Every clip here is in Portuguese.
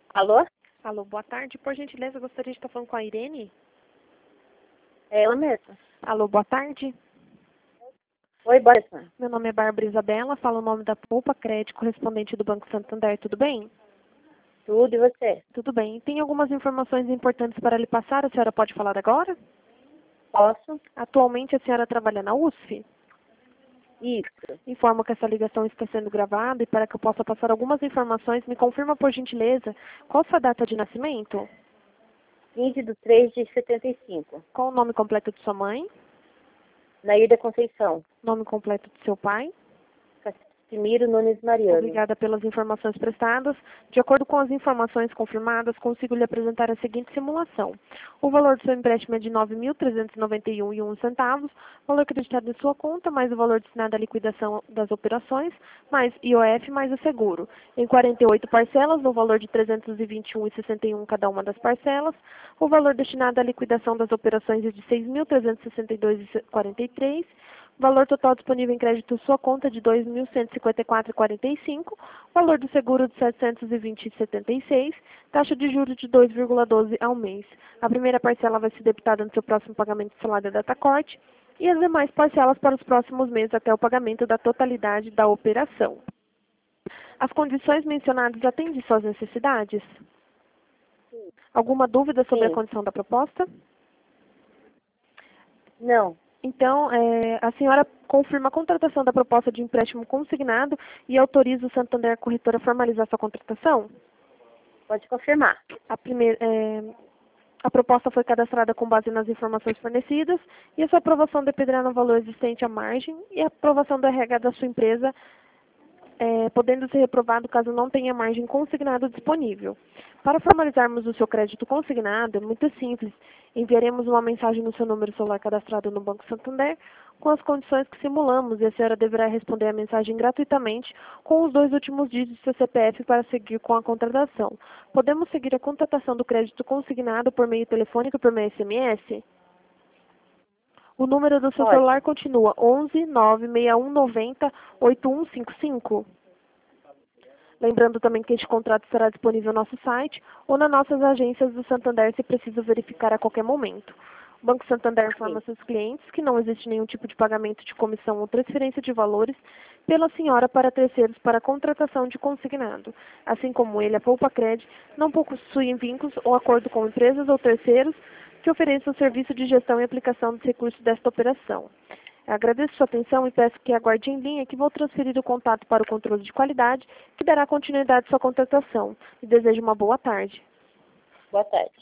Alô? Alô, boa tarde. Por gentileza, eu gostaria de estar falando com a Irene. É ela mesma. Alô, boa tarde. Oi, boa tarde. Meu nome é Bárbara Isabela, falo o nome da Poupa Crédito, correspondente do Banco Santander. Tudo bem? Tudo, e você? Tudo bem. Tem algumas informações importantes para lhe passar. A senhora pode falar agora? Posso? Atualmente, a senhora trabalha na USF? Isso. Informo que essa ligação está sendo gravada e para que eu possa passar algumas informações, me confirma, por gentileza, qual sua data de nascimento? 15/3/75. Qual o nome completo de sua mãe? Naída Conceição. Nome completo de seu pai? Casimiro Nunes Mariano. Obrigada pelas informações prestadas. De acordo com as informações confirmadas, consigo lhe apresentar a seguinte simulação. O valor do seu empréstimo é de R$ 9.391,01, valor acreditado em sua conta, mais o valor destinado à liquidação das operações, mais IOF, mais o seguro. Em 48 parcelas, no valor de R$ 321,61 cada uma das parcelas. O valor destinado à liquidação das operações é de R$ 6.362,43. Valor total disponível em crédito sua conta de R$ 2.154,45, valor do seguro de R$ 720,76, taxa de juros de 2,12 ao mês. A primeira parcela vai ser debitada no seu próximo pagamento de salário da datacorte e as demais parcelas para os próximos meses até o pagamento da totalidade da operação. As condições mencionadas atendem suas necessidades? Alguma dúvida sobre a Sim. condição da proposta? Não. Então, a senhora confirma a contratação da proposta de empréstimo consignado e autoriza o Santander Corretora a formalizar sua contratação? Pode confirmar. A proposta foi cadastrada com base nas informações fornecidas e a sua aprovação dependerá no valor existente à margem e a aprovação do RH da sua empresa, podendo ser reprovado caso não tenha margem consignado disponível. Para formalizarmos o seu crédito consignado, é muito simples. Enviaremos uma mensagem no seu número celular cadastrado no Banco Santander com as condições que simulamos e a senhora deverá responder a mensagem gratuitamente com os 2 últimos dígitos do seu CPF para seguir com a contratação. Podemos seguir a contratação do crédito consignado por meio telefônico ou por meio SMS? O número do seu Pode. celular continua 11 96190 8155. Lembrando também que este contrato será disponível no nosso site ou nas nossas agências do Santander se preciso verificar a qualquer momento. O Banco Santander informa seus clientes que não existe nenhum tipo de pagamento de comissão ou transferência de valores pela senhora para terceiros para a contratação de consignado. Assim como ele, a Poupa Cred não possui vínculos ou acordo com empresas ou terceiros que ofereçam o serviço de gestão e aplicação dos recursos desta operação. Agradeço sua atenção e peço que aguarde em linha que vou transferir o contato para o controle de qualidade, que dará continuidade à sua contratação. E desejo uma boa tarde. Boa tarde.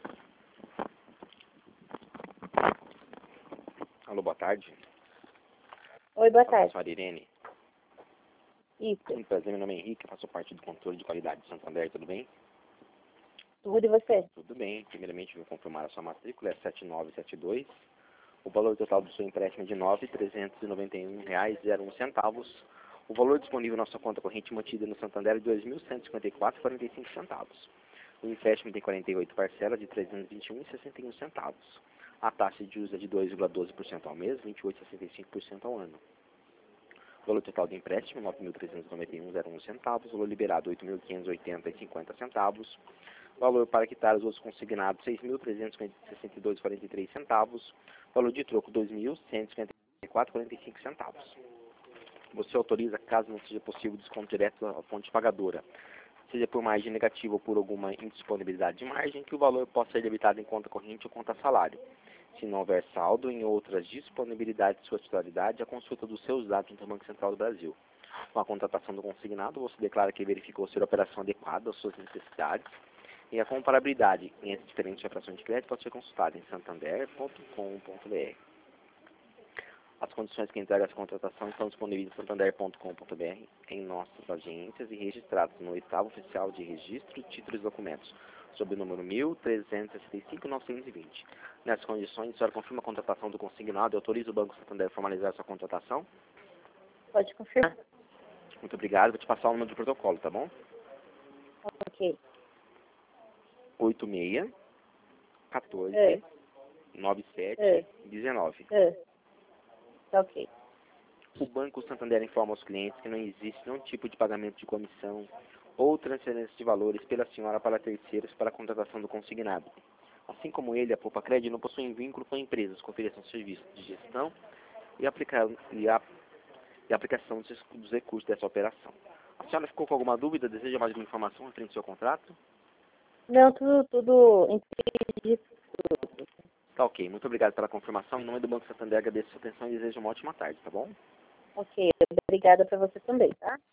Alô, boa tarde. Oi, boa Fala, tarde. senhora Irene. Isso. Muito prazer, meu nome é Henrique, eu faço parte do controle de qualidade do Santander, tudo bem? Tudo, e você? Tudo bem. Primeiramente, vou confirmar a sua matrícula, é 7972. O valor total do seu empréstimo é de R$ 9.391,01. O valor disponível na sua conta corrente mantida no Santander é de R$ 2.154,45. O empréstimo tem 48 parcelas de R$ 321,61. A taxa de juros é de 2,12% ao mês, 28,65% ao ano. O valor total do empréstimo, R$ 9.391,01. Valor liberado, R$ 8.580,50. Valor para quitar os outros consignados, R$ 6.362,43. Valor de troco, R$ 2.154,45. Você autoriza, caso não seja possível, desconto direto à fonte pagadora, seja por margem negativa ou por alguma indisponibilidade de margem, que o valor possa ser debitado em conta corrente ou conta salário. Se não houver saldo em outras disponibilidades de sua titularidade, a consulta dos seus dados no Banco Central do Brasil. Com a contratação do consignado, você declara que verificou ser a operação adequada às suas necessidades e a comparabilidade entre diferentes operações de crédito pode ser consultada em santander.com.br. As condições que entregam essa contratação estão disponíveis em santander.com.br, em nossas agências e registradas no 8º Oficial de Registro de Títulos e Documentos, sob o número 1365-920. Nessas condições, a senhora confirma a contratação do consignado e autoriza o Banco Santander a formalizar sua contratação? Pode confirmar. Muito obrigado. Vou te passar o número de protocolo, tá bom? Ok. 86 14 É. 97 19. Tá ok. O Banco Santander informa aos clientes que não existe nenhum tipo de pagamento de comissão ou transferência de valores pela senhora para terceiros para a contratação do consignado. Assim como ele, a Poupa-Cred não possui vínculo com empresas que ofereçam serviços de gestão e aplicação dos recursos dessa operação. A senhora ficou com alguma dúvida? Deseja mais alguma informação referente ao seu contrato? Não, tudo entendi. Tá ok. Muito obrigado pela confirmação. Em nome do Banco Santander, agradeço a sua atenção e desejo uma ótima tarde, tá bom? Ok, obrigada para você também, tá?